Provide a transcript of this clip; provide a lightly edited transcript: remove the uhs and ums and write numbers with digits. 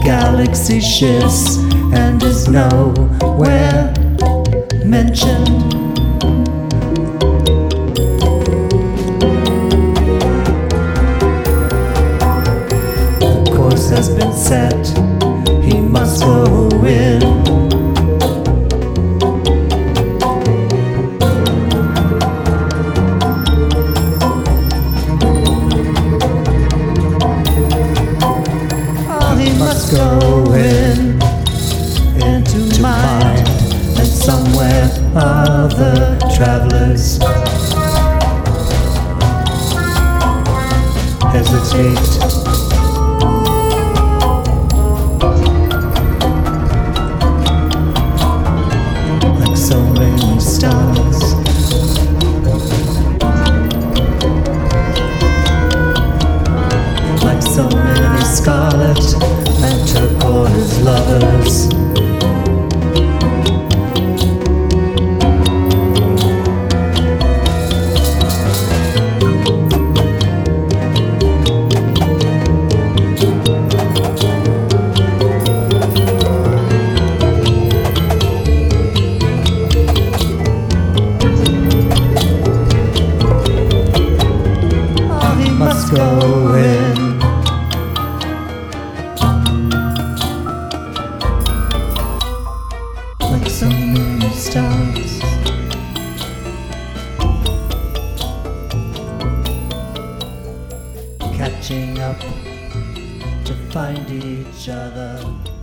galaxy shifts and is nowhere mentioned. The course has been set, he must go in. He must go into mind, and somewhere other travelers hesitate. Like so many stars, like so many scarlet and turquoise lovers. He must go in. Like so many stars, catching up to find each other.